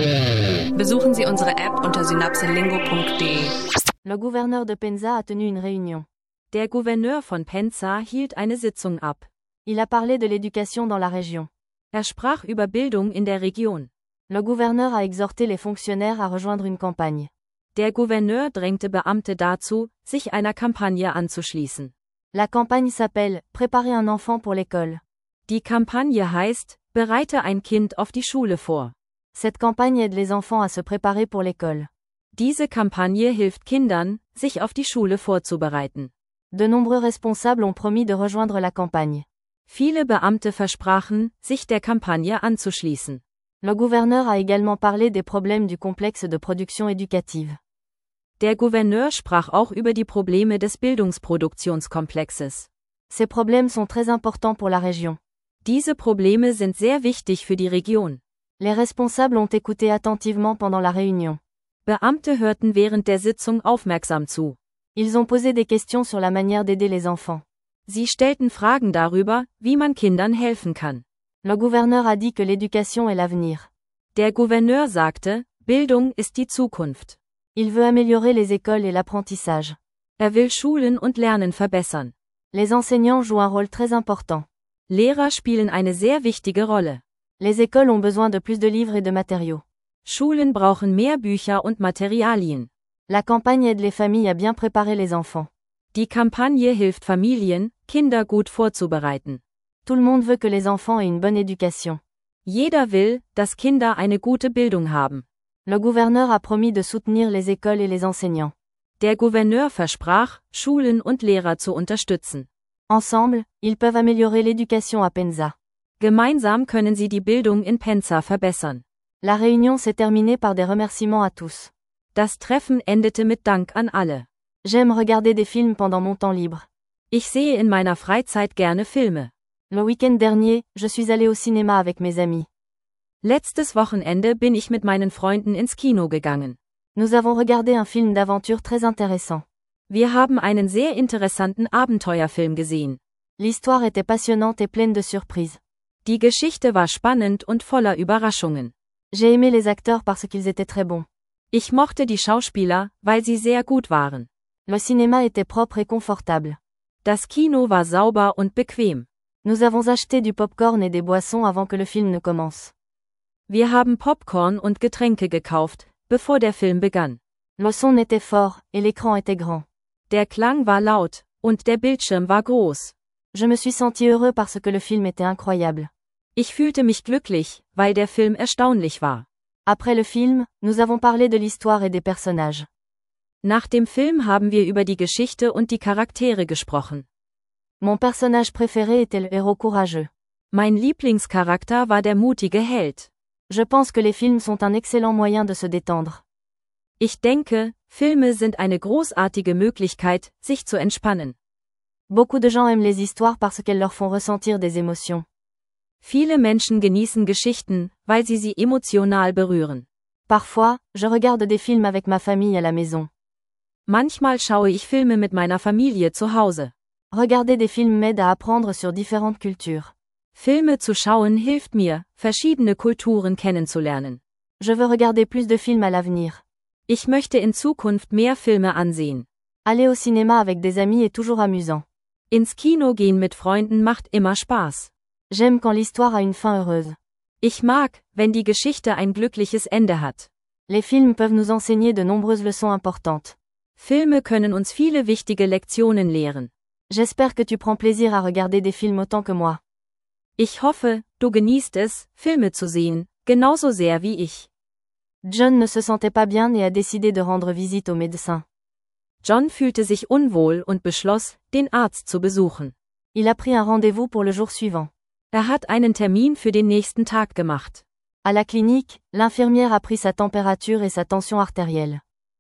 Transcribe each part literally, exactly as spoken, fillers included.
Besuchen Sie unsere App unter synapselingo punkt de. Le gouverneur de Penza a tenu une réunion. Der Gouverneur von Penza hielt eine Sitzung ab. Il a parlé de l'éducation dans la région. Er sprach über Bildung in der Region. Le gouverneur a exhorté les fonctionnaires à rejoindre une campagne. Der Gouverneur drängte Beamte dazu, sich einer Kampagne anzuschließen. La campagne s'appelle « Préparer un enfant pour l'école ». Die Kampagne heißt, bereite ein Kind auf die Schule vor. Cette campagne aide les enfants à se préparer pour l'école. Diese Kampagne hilft Kindern, sich auf die Schule vorzubereiten. De nombreux responsables ont promis de rejoindre la campagne. Viele Beamte versprachen, sich der Kampagne anzuschließen. Le gouverneur a également parlé des problèmes du complexe de production éducative. Der Gouverneur sprach auch über die Probleme des Bildungsproduktionskomplexes. Ces problèmes sont très importants pour la région. Diese Probleme sind sehr wichtig für die Region. Les responsables ont écouté attentivement pendant la réunion. Beamte hörten während der Sitzung aufmerksam zu. Ils ont posé des questions sur la manière d'aider les enfants. Sie stellten Fragen darüber, wie man Kindern helfen kann. Le gouverneur a dit que l'éducation est l'avenir. Der Gouverneur sagte, Bildung ist die Zukunft. Il veut améliorer les écoles et l'apprentissage. Er will Schulen und Lernen verbessern. Les enseignants jouent un rôle très important. Lehrer spielen eine sehr wichtige Rolle. Les écoles ont besoin de plus de livres et de matériaux. Schulen brauchen mehr Bücher und Materialien. La campagne aide les familles à bien préparer les enfants. Die Kampagne hilft Familien, Kinder gut vorzubereiten. Tout le monde veut que les enfants aient une bonne éducation. Jeder will, dass Kinder eine gute Bildung haben. Le gouverneur a promis de soutenir les écoles et les enseignants. Der Gouverneur versprach, Schulen und Lehrer zu unterstützen. Ensemble, ils peuvent améliorer l'éducation à Penza. Gemeinsam können sie die Bildung in Penza verbessern. La réunion s'est terminée par des remerciements à tous. Das Treffen endete mit Dank an alle. J'aime regarder des films pendant mon temps libre. Ich sehe in meiner Freizeit gerne Filme. Le week-end dernier, je suis allé au cinéma avec mes amis. Letztes Wochenende bin ich mit meinen Freunden ins Kino gegangen. Nous avons regardé un film d'aventure très intéressant. Wir haben einen sehr interessanten Abenteuerfilm gesehen. L'histoire était passionnante et pleine de surprises. Die Geschichte war spannend und voller Überraschungen. J'ai aimé les acteurs parce qu'ils étaient très bons. Ich mochte die Schauspieler, weil sie sehr gut waren. Le cinéma était propre et confortable. Das Kino war sauber und bequem. Nous avons acheté du popcorn et des boissons avant que le film ne commence. Wir haben Popcorn und Getränke gekauft, bevor der Film begann. Le son était fort, et l'écran était grand. Der Klang war laut, und der Bildschirm war groß. Je me suis senti heureux parce que le film était incroyable. Ich fühlte mich glücklich, weil der Film erstaunlich war. Après le film, nous avons parlé de l'histoire et des personnages. Nach dem Film haben wir über die Geschichte und die Charaktere gesprochen. Mon personnage préféré était le héros courageux. Mein Lieblingscharakter war der mutige Held. Je pense que les films sont un excellent moyen de se détendre. Ich denke, Filme sind eine großartige Möglichkeit, sich zu entspannen. Beaucoup de gens aiment les histoires parce qu'elles leur font ressentir des émotions. Viele Menschen genießen Geschichten, weil sie sie emotional berühren. Parfois, je regarde des films avec ma famille à la maison. Manchmal schaue ich Filme mit meiner Familie zu Hause. Regarder des films m'aide à apprendre sur différentes cultures. Filme zu schauen hilft mir, verschiedene Kulturen kennenzulernen. Je veux regarder plus de films à l'avenir. Ich möchte in Zukunft mehr Filme ansehen. Aller au cinéma avec des amis est toujours amusant. Ins Kino gehen mit Freunden macht immer Spaß. J'aime quand l'histoire a une fin heureuse. Ich mag, wenn die Geschichte ein glückliches Ende hat. Les films peuvent nous enseigner de nombreuses leçons importantes. Filme können uns viele wichtige Lektionen lehren. J'espère que tu prends plaisir à regarder des films autant que moi. Ich hoffe, du genießt es, Filme zu sehen, genauso sehr wie ich. John ne se sentait pas bien et a décidé de rendre visite au médecin. John fühlte sich unwohl und beschloss, den Arzt zu besuchen. Il a pris un rendez-vous pour le jour suivant. Er hat einen Termin für den nächsten Tag gemacht. À la clinique, l'infirmière a pris sa température et sa tension artérielle.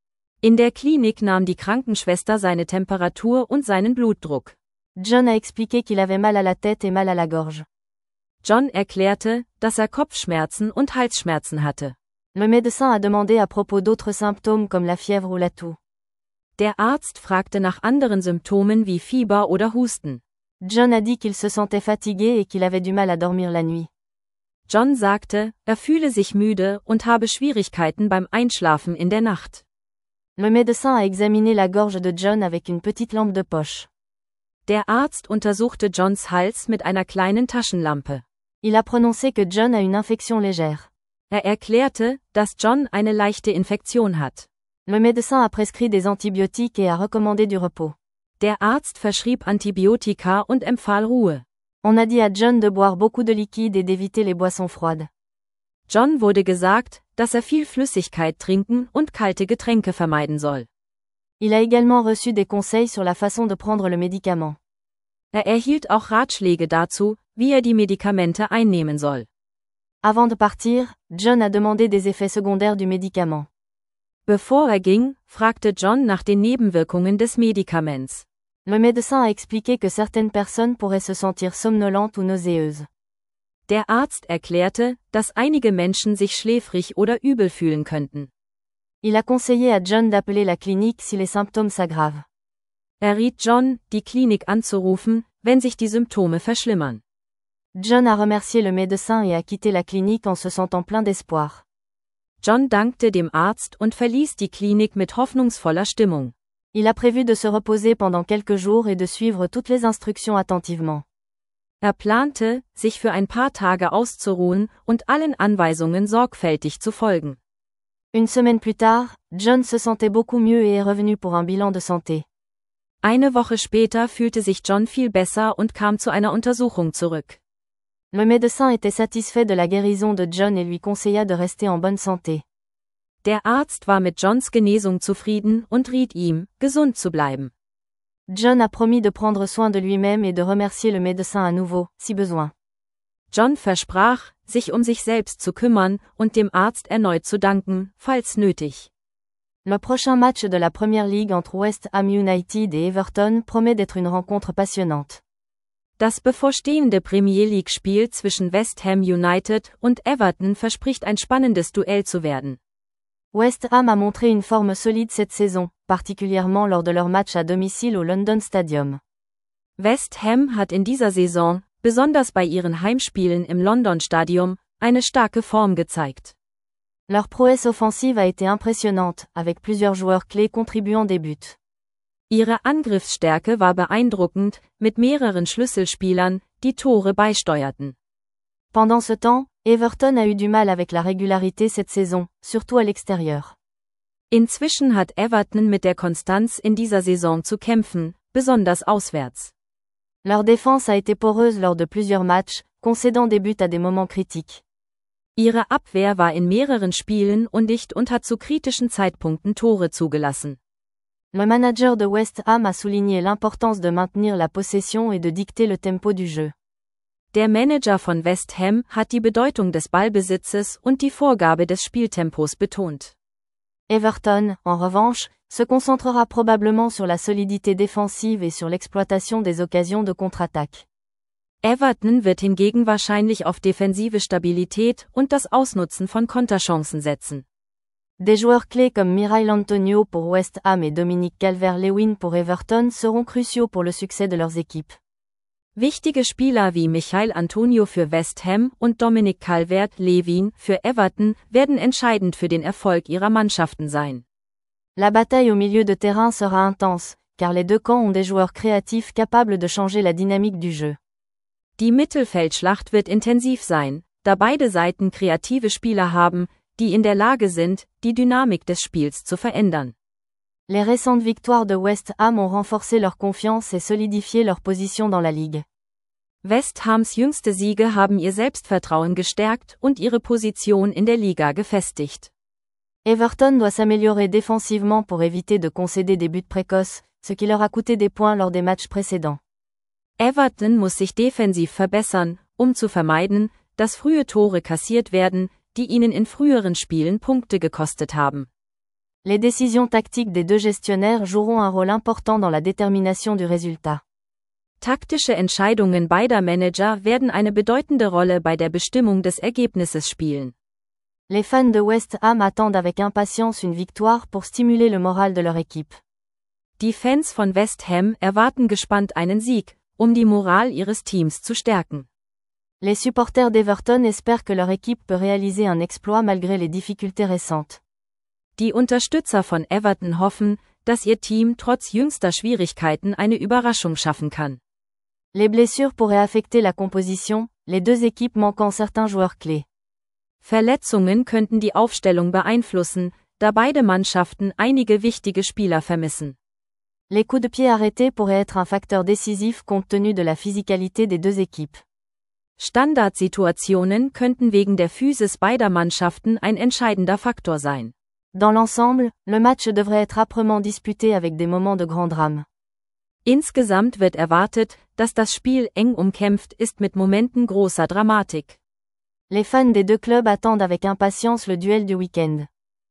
In der Klinik nahm die Krankenschwester seine Temperatur und seinen Blutdruck. John a expliqué qu'il avait mal à la tête et mal à la gorge. John erklärte, dass er Kopfschmerzen und Halsschmerzen hatte. Le médecin a demandé à propos d'autres symptômes comme la fièvre ou la toux. Der Arzt fragte nach anderen Symptomen wie Fieber oder Husten. John a dit qu'il se sentait fatigué et qu'il avait du mal à dormir la nuit. John sagte, er fühle sich müde und habe Schwierigkeiten beim Einschlafen in der Nacht. Le médecin a examiné la gorge de John avec une petite lampe de poche. Der Arzt untersuchte Johns Hals mit einer kleinen Taschenlampe. Il a prononcé que John a une infection légère. Er erklärte, dass John eine leichte Infektion hat. Le médecin a prescrit des antibiotiques et a recommandé du repos. Der Arzt verschrieb Antibiotika und empfahl Ruhe. On a dit à John de boire beaucoup de liquide et d'éviter les boissons froides. John wurde gesagt, dass er viel Flüssigkeit trinken und kalte Getränke vermeiden soll. Il a également reçu des conseils sur la façon de prendre le médicament. Er erhielt auch Ratschläge dazu, wie er die Medikamente einnehmen soll. Avant de partir, John a demandé des effets secondaires du médicament. Bevor er ging, fragte John nach den Nebenwirkungen des Medikaments. Le médecin a expliqué que certaines personnes pourraient se sentir somnolentes ou nauséeuses. Der Arzt erklärte, dass einige Menschen sich schläfrig oder übel fühlen könnten. Il a conseillé à John d'appeler la clinique si les symptômes s'aggravent. Er riet John, die Klinik anzurufen, wenn sich die Symptome verschlimmern. John a remercié le médecin et a quitté la clinique en se sentant plein d'espoir. John dankte dem Arzt und verließ die Klinik mit hoffnungsvoller Stimmung. Il a prévu de se reposer pendant quelques jours et de suivre toutes les instructions attentivement. Er plante, sich für ein paar Tage auszuruhen und allen Anweisungen sorgfältig zu folgen. Une semaine plus tard, John se sentait beaucoup mieux et est revenu pour un bilan de santé. Eine Woche später fühlte sich John viel besser und kam zu einer Untersuchung zurück. Le médecin était satisfait de la guérison de John et lui conseilla de rester en bonne santé. Der Arzt war mit Johns Genesung zufrieden und riet ihm, gesund zu bleiben. John a promis de prendre soin de lui-même et de remercier le médecin à nouveau, si besoin. John versprach, sich um sich selbst zu kümmern und dem Arzt erneut zu danken, falls nötig. Le prochain match de la Premier League entre West Ham United et Everton promet d'être une rencontre passionnante. Das bevorstehende Premier League-Spiel zwischen West Ham United und Everton verspricht ein spannendes Duell zu werden. West Ham a montré une forme solide cette saison, particulièrement lors de leur match à domicile au London Stadium. West Ham hat in dieser Saison, besonders bei ihren Heimspielen im London Stadium, eine starke Form gezeigt. Leur prouesse offensive a été impressionnante, avec plusieurs joueurs clés contribuant des buts. Ihre Angriffsstärke war beeindruckend, mit mehreren Schlüsselspielern, die Tore beisteuerten. Pendant ce temps, Everton a eu du mal avec la régularité cette saison, surtout à l'extérieur. Inzwischen hat Everton mit der Konstanz in dieser Saison zu kämpfen, besonders auswärts. Leur défense a été poreuse lors de plusieurs matchs, concédant des buts à des moments critiques. Ihre Abwehr war in mehreren Spielen undicht und hat zu kritischen Zeitpunkten Tore zugelassen. Le manager de West Ham a souligné l'importance de maintenir la possession et de dicter le tempo du jeu. Der Manager von West Ham hat die Bedeutung des Ballbesitzes und die Vorgabe des Spieltempos betont. Everton, en revanche, se concentrera probablement sur la solidité défensive et sur l'exploitation des occasions de contre-attaque. Everton wird hingegen wahrscheinlich auf defensive Stabilität und das Ausnutzen von Konterchancen setzen. Des joueurs clés comme Mirail Antonio pour West Ham et Dominic Calvert-Lewin pour Everton seront cruciaux pour le succès de leurs équipes. Wichtige Spieler wie Michail Antonio für West Ham und Dominic Calvert-Lewin für Everton werden entscheidend für den Erfolg ihrer Mannschaften sein. La bataille au milieu de terrain sera intense, car les deux camps ont des joueurs créatifs capables de changer la dynamique du jeu. Die Mittelfeldschlacht wird intensiv sein, da beide Seiten kreative Spieler haben, die in der Lage sind, die Dynamik des Spiels zu verändern. Les récentes victoires de West Ham ont renforcé leur confiance et solidifié leur position dans la Ligue. West Hams jüngste Siege haben ihr Selbstvertrauen gestärkt und ihre Position in der Liga gefestigt. Everton doit s'améliorer défensivement pour éviter de concéder des buts précoces, ce qui leur a coûté des points lors des matchs précédents. Everton muss sich defensiv verbessern, um zu vermeiden, dass frühe Tore kassiert werden, die ihnen in früheren Spielen Punkte gekostet haben. Les décisions tactiques des deux gestionnaires joueront un rôle important dans la détermination du résultat. Taktische Entscheidungen beider Manager werden eine bedeutende Rolle bei der Bestimmung des Ergebnisses spielen. Les fans de West Ham attendent avec impatience une victoire pour stimuler le moral de leur équipe. Die Fans von West Ham erwarten gespannt einen Sieg, um die Moral ihres Teams zu stärken. Les supporters d'Everton espèrent que leur équipe peut réaliser un exploit malgré les difficultés récentes. Die Unterstützer von Everton hoffen, dass ihr Team trotz jüngster Schwierigkeiten eine Überraschung schaffen kann. Les blessures pourraient affecter la composition, les deux équipes manquant certains joueurs clés. Verletzungen könnten die Aufstellung beeinflussen, da beide Mannschaften einige wichtige Spieler vermissen. Les coups de pied arrêtés pourraient être un facteur décisif compte tenu de la physicalité des deux équipes. Standardsituationen könnten wegen der Physis beider Mannschaften ein entscheidender Faktor sein. Dans l'ensemble, le match devrait être âprement disputé avec des moments de grand drame. Insgesamt wird erwartet, dass das Spiel eng umkämpft ist mit Momenten großer Dramatik. Les fans des deux clubs attendent avec impatience le duel du week-end.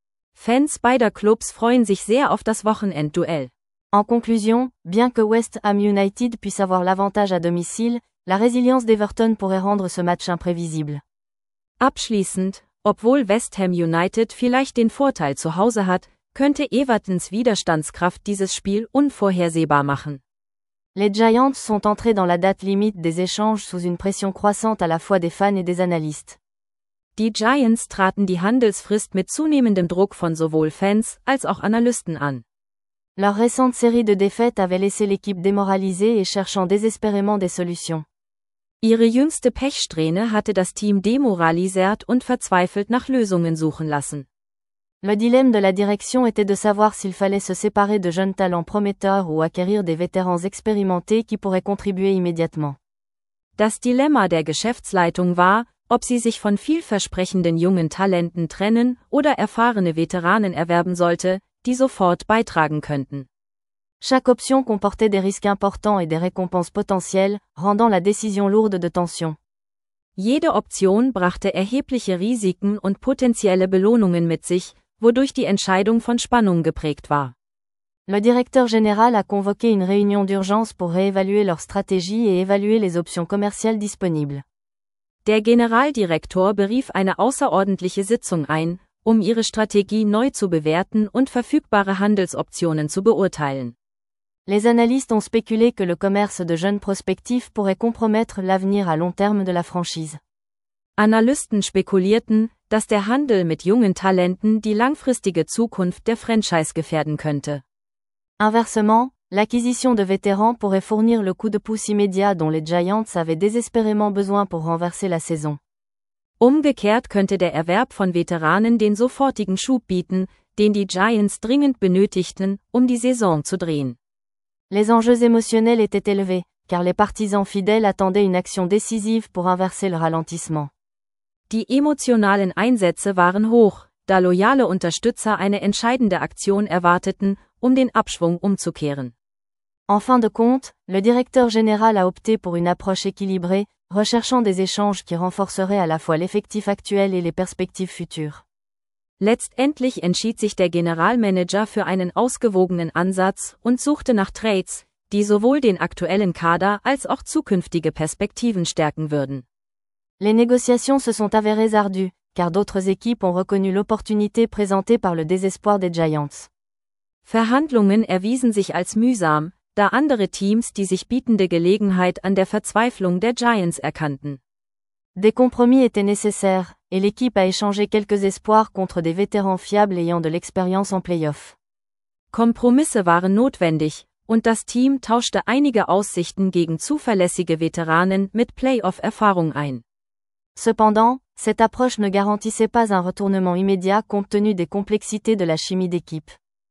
Fans beider Clubs freuen sich sehr auf das Wochenendduell. En conclusion, bien que West Ham United puisse avoir l'avantage à domicile, la résilience d'Everton pourrait rendre ce match imprévisible. Abschließend, obwohl West Ham United vielleicht den Vorteil zu Hause hat, könnte Evertons Widerstandskraft dieses Spiel unvorhersehbar machen. Les Giants sont entrés dans la date limite des échanges sous une pression croissante à la fois des fans et des analystes. Die Giants traten die Handelsfrist mit zunehmendem Druck von sowohl Fans als auch Analysten an. Leur récente série de défaites avait laissé l'équipe démoralisée et cherchant désespérément des solutions. Ihre jüngste Pechsträhne hatte das Team demoralisiert und verzweifelt nach Lösungen suchen lassen. Le dilemme de la direction était de savoir s'il fallait se séparer de jeunes talents prometteurs ou acquérir des vétérans expérimentés qui pourraient contribuer immédiatement. Das Dilemma der Geschäftsleitung war, ob sie sich von vielversprechenden jungen Talenten trennen oder erfahrene Veteranen erwerben sollte, die sofort beitragen könnten. Chaque option comportait des risques importants et des récompenses potentielles, rendant la décision lourde de tension. Jede Option brachte erhebliche Risiken und potenzielle Belohnungen mit sich, wodurch die Entscheidung von Spannung geprägt war. Le directeur général a convoqué une réunion d'urgence pour réévaluer leur stratégie et évaluer les options commerciales disponibles. Der Generaldirektor berief eine außerordentliche Sitzung ein, um ihre Strategie neu zu bewerten und verfügbare Handelsoptionen zu beurteilen. Les analystes ont spéculé que le commerce de jeunes prospectifs pourrait compromettre l'avenir à long terme de la franchise. Analysten spekulierten, dass der Handel mit jungen Talenten die langfristige Zukunft der Franchise gefährden könnte. Inversement, l'acquisition de vétérans pourrait fournir le coup de pouce immédiat dont les Giants avaient désespérément besoin pour renverser la saison. Umgekehrt könnte der Erwerb von Veteranen den sofortigen Schub bieten, den die Giants dringend benötigten, um die Saison zu drehen. Les enjeux émotionnels étaient élevés, car les partisans fidèles attendaient une action décisive pour inverser le ralentissement. Die emotionalen Einsätze waren hoch, da loyale Unterstützer eine entscheidende Aktion erwarteten, um den Abschwung umzukehren. En fin de compte, le directeur général a opté pour une approche équilibrée, recherchant des échanges qui renforceraient à la fois l'effectif actuel et les perspectives futures. Letztendlich entschied sich der Generalmanager für einen ausgewogenen Ansatz und suchte nach Trades, die sowohl den aktuellen Kader als auch zukünftige Perspektiven stärken würden. Les négociations se sont avérées ardues, car d'autres équipes ont reconnu l'opportunité présentée par le désespoir des Giants. Verhandlungen erwiesen sich als mühsam, da andere Teams die sich bietende Gelegenheit an der Verzweiflung der Giants erkannten. Des compromis étaient nécessaires, et l'équipe a échangé quelques espoirs contre des vétérans fiables ayant de l'expérience en Playoff. Kompromisse waren notwendig, und das Team tauschte einige Aussichten gegen zuverlässige Veteranen mit Playoff-Erfahrung ein. Cependant, cette approche ne garantissait pas un retournement immédiat compte tenu des complexités de la chimie d'équipe.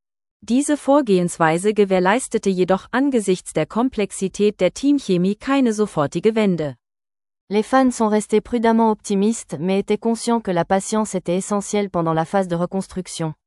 Diese Vorgehensweise gewährleistete jedoch angesichts der Komplexität der Teamchemie keine sofortige Wende. Les fans sont restés prudemment optimistes mais étaient conscients que la patience était essentielle pendant la phase de reconstruction.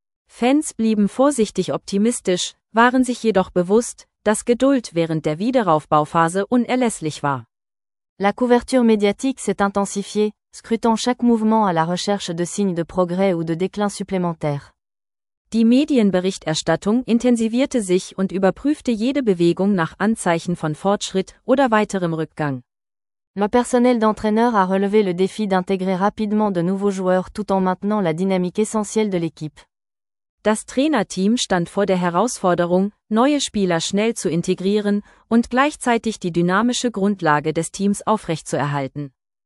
Fans blieben vorsichtig optimistisch, waren sich jedoch bewusst, dass Geduld während der Wiederaufbauphase unerlässlich war. La couverture médiatique s'est intensifiée, scrutant chaque mouvement à la recherche de signes de progrès ou de déclin supplémentaire. Die Medienberichterstattung intensivierte sich und überprüfte jede Bewegung nach Anzeichen von Fortschritt oder weiterem Rückgang. Le personnel d'entraîneur a relevé le défi d'intégrer rapidement de nouveaux joueurs tout en maintenant la dynamique essentielle de l'équipe. Das Trainerteam stand vor der Herausforderung, neue Spieler schnell zu integrieren und gleichzeitig die dynamische Grundlage des Teams aufrechtzuerhalten.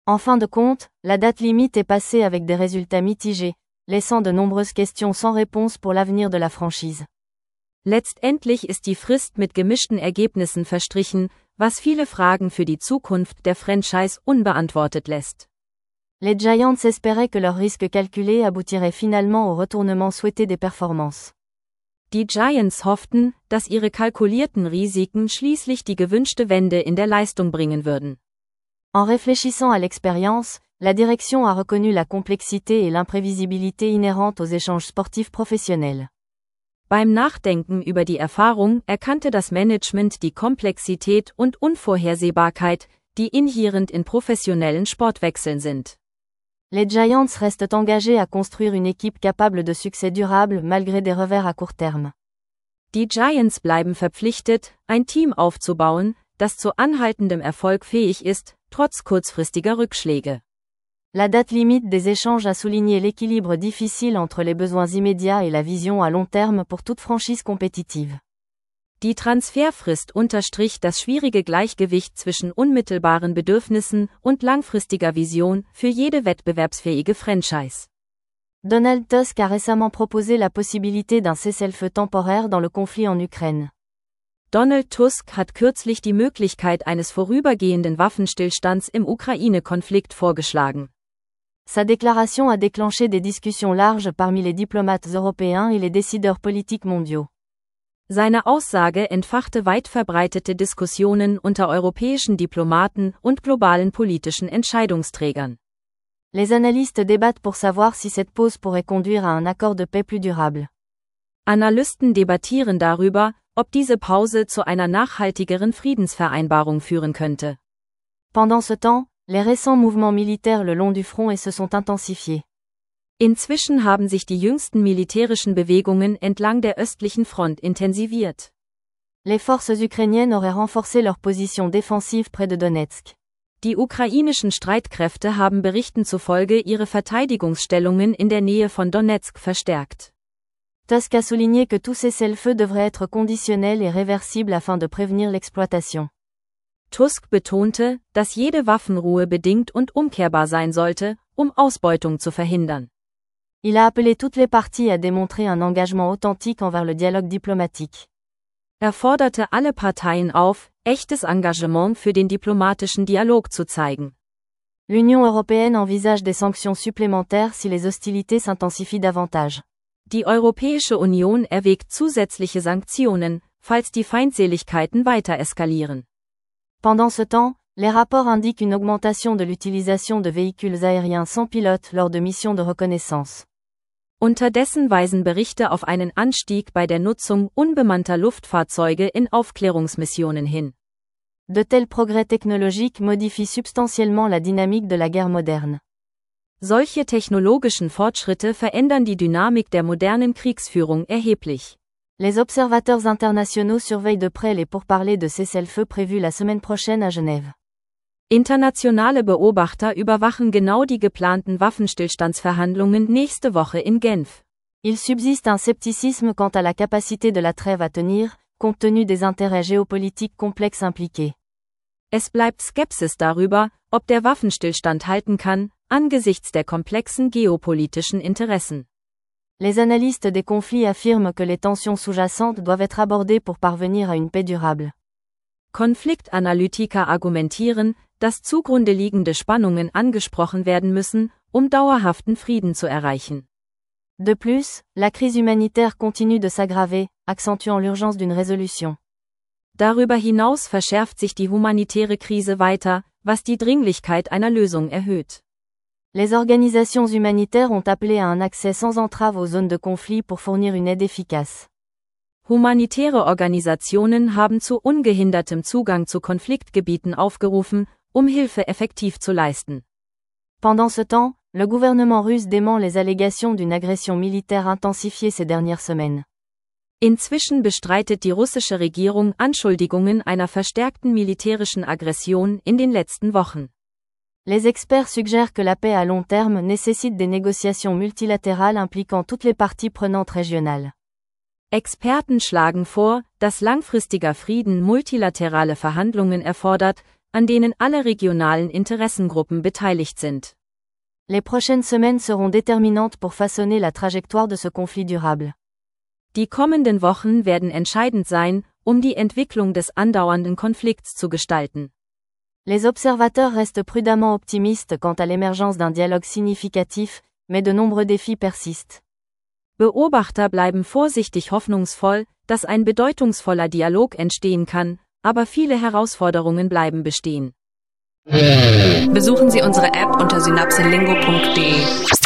En fin de compte, la date limite est passée avec des résultats mitigés, laissant de nombreuses questions sans réponse pour l'avenir de la franchise. Letztendlich ist die Frist mit gemischten Ergebnissen verstrichen, was viele Fragen für die Zukunft der Franchise unbeantwortet lässt. Les Giants espéraient que leur risque calculé aboutirait finalement au retournement souhaité des performances. Die Giants hofften, dass ihre kalkulierten Risiken schließlich die gewünschte Wende in der Leistung bringen würden. En réfléchissant à l'expérience, la direction a reconnu la complexité et l'imprévisibilité inhérentes aux échanges sportifs professionnels. Beim Nachdenken über die Erfahrung erkannte das Management die Komplexität und Unvorhersehbarkeit, die inhärent in professionellen Sportwechseln sind. Les Giants restent engagés à construire une équipe capable de succès durable malgré des revers à court terme. Die Giants bleiben verpflichtet, ein Team aufzubauen, das zu anhaltendem Erfolg fähig ist, trotz kurzfristiger Rückschläge. La date limite des échanges a souligné l'équilibre difficile entre les besoins immédiats et la vision à long terme pour toute franchise compétitive. Die Transferfrist unterstrich das schwierige Gleichgewicht zwischen unmittelbaren Bedürfnissen und langfristiger Vision für jede wettbewerbsfähige Franchise. Donald Tusk a récemment proposé la possibilité d'un cessez-le-feu temporaire dans le conflit en Ukraine. Donald Tusk hat kürzlich die Möglichkeit eines vorübergehenden Waffenstillstands im Ukraine-Konflikt vorgeschlagen. Sa déclaration a déclenché des discussions larges parmi les diplomates européens et les décideurs politiques mondiaux. Seine Aussage entfachte weit verbreitete Diskussionen unter europäischen Diplomaten und globalen politischen Entscheidungsträgern. Les analystes débattent pour savoir si cette pause pourrait conduire à un accord de paix plus durable. Analysten debattieren darüber, ob diese Pause zu einer nachhaltigeren Friedensvereinbarung führen könnte. Pendant ce temps, les récents mouvements militaires le long du front et se sont intensifiés. Inzwischen haben sich die jüngsten militärischen Bewegungen entlang der östlichen Front intensiviert. Les forces ukrainiennes auraient renforcé leur position défensive près de Donetsk. Die ukrainischen Streitkräfte haben Berichten zufolge ihre Verteidigungsstellungen in der Nähe von Donetsk verstärkt. Tusk a souligné que tout cessez-le-feu devrait être conditionnel et réversible afin de prévenir l'exploitation. Tusk betonte, dass jede Waffenruhe bedingt und umkehrbar sein sollte, um Ausbeutung zu verhindern. Il a appelé toutes les parties à démontrer un engagement authentique envers le dialogue diplomatique. Er forderte alle Parteien auf, echtes Engagement für den diplomatischen Dialog zu zeigen. L'Union européenne envisage des sanctions supplémentaires si les hostilités s'intensifient davantage. Die Europäische Union erwägt zusätzliche Sanktionen, falls die Feindseligkeiten weiter eskalieren. Pendant ce temps, les rapports indiquent une augmentation de l'utilisation de véhicules aériens sans pilote lors de missions de reconnaissance. Unterdessen weisen Berichte auf einen Anstieg bei der Nutzung unbemannter Luftfahrzeuge in Aufklärungsmissionen hin. De tels progrès technologiques modifient substantiellement la dynamique de la guerre moderne. Solche technologischen Fortschritte verändern die Dynamik der modernen Kriegsführung erheblich. Les observateurs internationaux surveillent de près les pourparlers de cessez-le-feu prévus la semaine prochaine à Genève. Internationale Beobachter überwachen genau die geplanten Waffenstillstandsverhandlungen nächste Woche in Genf. Il subsiste un scepticisme quant à la capacité de la trêve à tenir, compte tenu des intérêts géopolitiques complexes impliqués. Es bleibt Skepsis darüber, ob der Waffenstillstand halten kann, angesichts der komplexen geopolitischen Interessen. Les analystes des conflits affirment que les tensions sous-jacentes doivent être abordées pour parvenir à une paix durable. Konfliktanalytiker argumentieren, dass zugrunde liegende Spannungen angesprochen werden müssen, um dauerhaften Frieden zu erreichen. De plus, la crise humanitaire continue de s'aggraver, accentuant l'urgence d'une résolution. Darüber hinaus verschärft sich die humanitäre Krise weiter, was die Dringlichkeit einer Lösung erhöht. Les organisations humanitaires ont appelé à un accès sans entrave aux zones de conflit pour fournir une aide efficace. Humanitäre Organisationen haben zu ungehindertem Zugang zu Konfliktgebieten aufgerufen, um Hilfe effektiv zu leisten. Pendant ce temps, le gouvernement russe dément les allégations d'une agression militaire intensifiée ces dernières semaines. Inzwischen bestreitet die russische Regierung Anschuldigungen einer verstärkten militärischen Aggression in den letzten Wochen. Les experts suggèrent que la paix à long terme nécessite des négociations multilatérales impliquant toutes les parties prenantes régionales. Experten schlagen vor, dass langfristiger Frieden multilaterale Verhandlungen erfordert, an denen alle regionalen Interessengruppen beteiligt sind. Les prochaines semaines seront déterminantes pour façonner la trajectoire de ce conflit durable. Die kommenden Wochen werden entscheidend sein, um die Entwicklung des andauernden Konflikts zu gestalten. Les observateurs restent prudemment optimistes quant à l'émergence d'un dialogue significatif, mais de nombreux défis persistent. Beobachter bleiben vorsichtig hoffnungsvoll, dass ein bedeutungsvoller Dialog entstehen kann, aber viele Herausforderungen bleiben bestehen. Besuchen Sie unsere App unter synapselingo punkt de.